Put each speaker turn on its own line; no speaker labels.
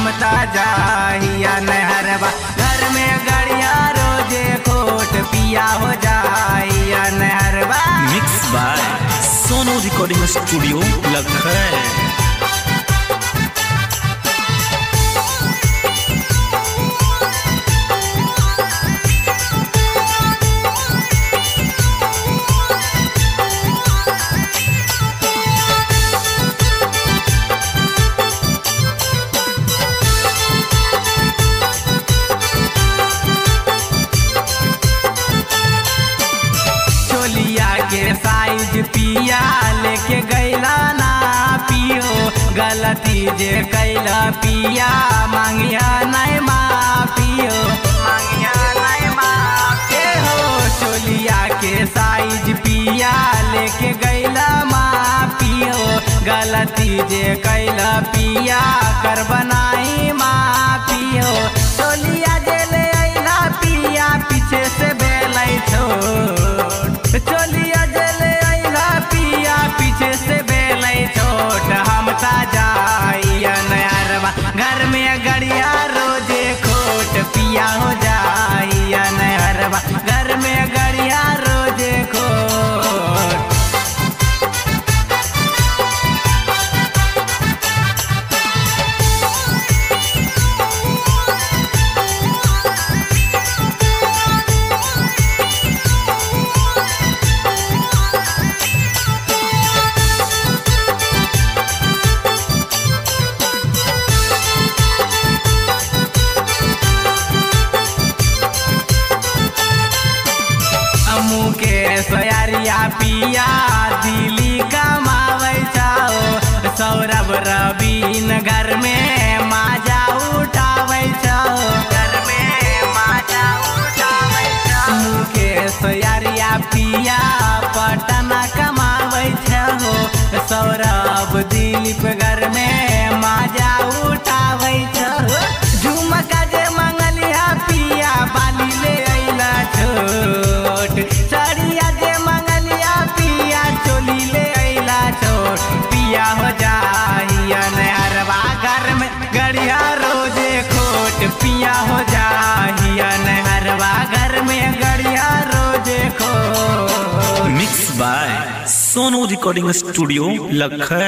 हम ता जाहिया नहरवा। घर में गड़िया रोजे खोट पिया हो जाहिया नहरवा।
Mix by Sonu recording studio Lucknow.
के साइज पिया लेके गैला ना पियो, गलती जे कैला पिया मांगिया नहीं माफियो, मांगिया नहीं माफे हो। चोलिया के साइज पिया लेके गैला माफियो, गलती जे कैला पिया कर बनाई माफियो। चोलिया जे ले अइला पिया पीछे से बेलै छोट, चोलिया जले अइला पिया पीछे से बेलै छोट। हम ता जाइया नहरवा। घर में गड़िया रोजे खोट पिया हो जाइया नहरवा। घर में गड़िया रोजे खोट। के सोयारिया पिया दिल्ली कमावे छाओ, सौरभ रवीन घर में माजा उठावे छाओ, घर में माजा उठावे छाओ। के सोयारिया पिया पटना कमावे छाओ, सौरभ दिलीप घर में माजा उठावे छाओ। झुमका जे मंगलिया पिया बाली ले अइला छोट, साड़िया जे मंगलिया पिया चोली ले अइला छोट। पिया हो जाहिया नहरवा। घर में गड़िया रोजे खोट पिया हो जाहिया नहरवा। घर में गड़िया रोजे खोट।
Mix by Sonu recording studio Lucknow.